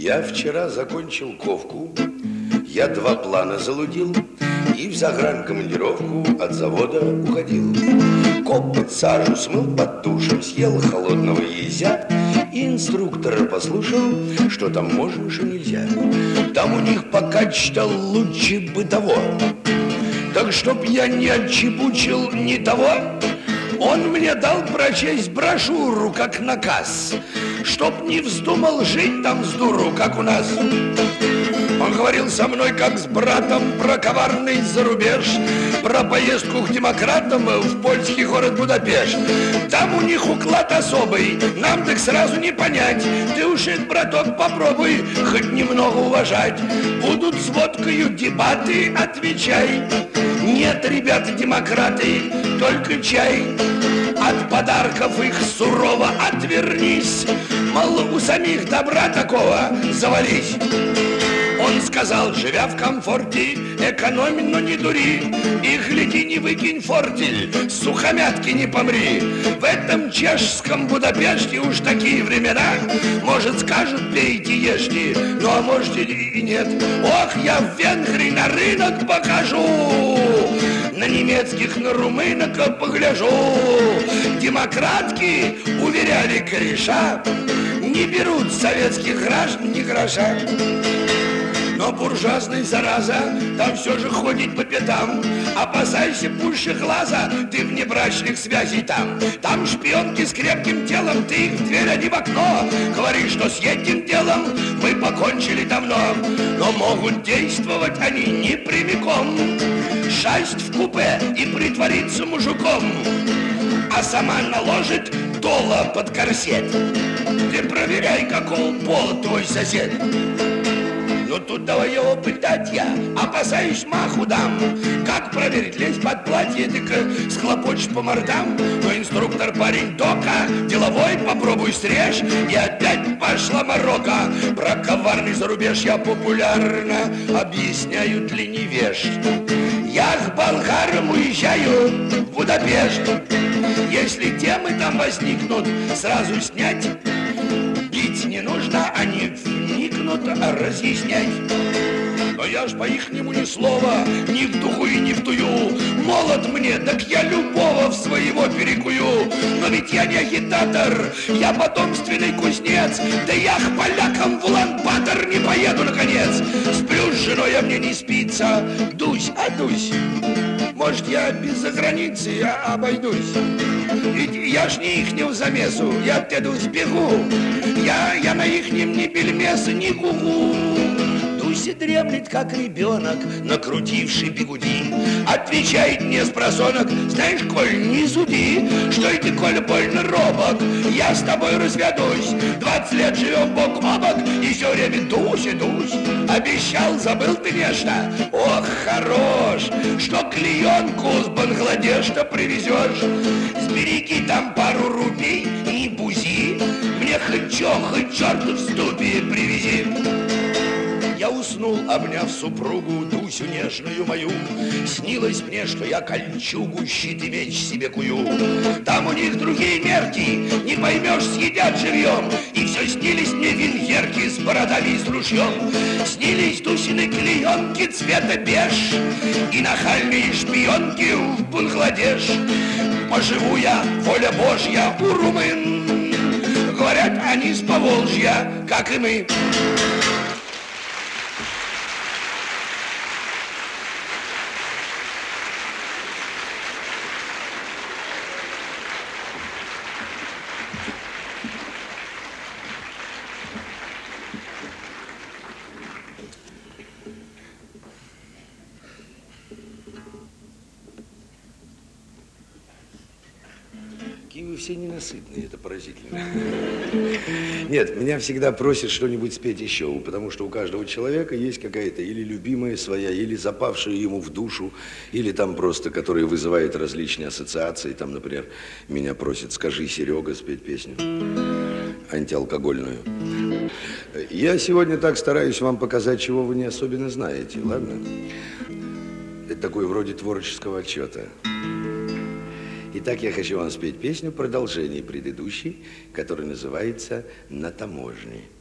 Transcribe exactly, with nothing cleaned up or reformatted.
Я вчера закончил ковку, я два плана залудил и в загранкомандировку от завода уходил. Копоть сажу смыл под душем, съел холодного езя, и инструктора послушал, что там можно, что нельзя. Там у них пока читал лучше бы того. Так чтоб я не отчебучил ни того, он мне дал прочесть брошюру, как наказ, чтоб не вздумал жить там с дуру, как у нас. Он говорил со мной, как с братом, про коварный зарубеж, про поездку к демократам в польский город Будапешт. Там у них уклад особый, нам так сразу не понять. Ты уж, браток, попробуй хоть немного уважать. Будут с водкою дебаты, отвечай. Нет, ребята, демократы, только чай. От подарков их сурово отвернись. Мало у самих добра такого завались. Он сказал, живя в комфорте, экономи, но не дури, и гляди, не выкинь фортель, сухомятки не помри. В этом чешском Будапеште уж такие времена, может, скажут, пейте, ешьте, ну а может и нет. Ох, я в Венгрии на рынок покажу, на немецких, на румынок погляжу. Демократки, уверяли кореша, не берут советских граждан ни гроша. Но буржуазный, зараза, там все же ходит по пятам. Опасайся пуще глаза, ты внебрачных связей там. Там шпионки с крепким телом, ты их в дверь, а не в окно. Говоришь, что с этим делом мы покончили давно. Но могут действовать они не прямиком. Шасть в купе и притвориться мужиком, а сама наложит доло под корсет. Ты проверяй, какого пола твой сосед. Ну тут давай его пытать я, опасаюсь, маху дам. Как проверить, лезть под платье, так схлопочешь по мордам. Но инструктор парень дока, деловой, попробуй срежь. И опять пошла морока. Про коварный зарубеж я популярно объясняю для невежд. Я к болгарам уезжаю в Будапешт. Если темы там возникнут, сразу снять. Бить не нужно, они вникнут, а разъяснять. Но я ж по-ихнему ни слова, ни в духу и ни в тую. Молод мне, так я любого в своего перекую. Но ведь я не агитатор, я потомственный кузнец. Да я к полякам в Улан-Батор не поеду, наконец. Сплю с женой, а мне не спится. Дусь, а дусь. Может, я без-за границы я обойдусь. Ведь я ж не ихнего замесу, я оттуда сбегу. Я, я на ихнем ни бельмеса, ни гугу. Дуся дремлет, как ребенок, накрутивший бигуди. Отвечает мне спросонок, знаешь, Коль, не суди, что и ты, Коля, больно робок. Я с тобой разведусь, двадцать лет живем бок о бок, и все время Дуся, Дусь. Обещал, забыл ты нечто? Ох, хорош, что клеенку с Бангладеша привезешь. Сбереги там пару рупий и бузи, мне хоть чё, хоть черту в ступе привези. Я уснул, обняв супругу, Дусю нежную мою. Снилось мне, что я кольчугу, щит и меч себе кую. Там у них другие мерки, не поймешь, съедят живьем. И все снились мне венгерки с бородами и с ружьем. Снились Дусины клеенки цвета беж и нахальные шпионки в Бангладеш. Поживу я, воля Божья, у румын. Говорят, они с Поволжья, как и мы. Вы все ненасытные, это поразительно. Нет, меня всегда просят что-нибудь спеть еще, потому что у каждого человека есть какая-то или любимая своя, или запавшая ему в душу, или там просто, которая вызывает различные ассоциации. Там, например, меня просят, скажи, Серега, спеть песню антиалкогольную. Я сегодня так стараюсь вам показать, чего вы не особенно знаете, ладно? Это такое вроде творческого отчета. Итак, я хочу вам спеть песню, продолжение предыдущей, которая называется «На таможне».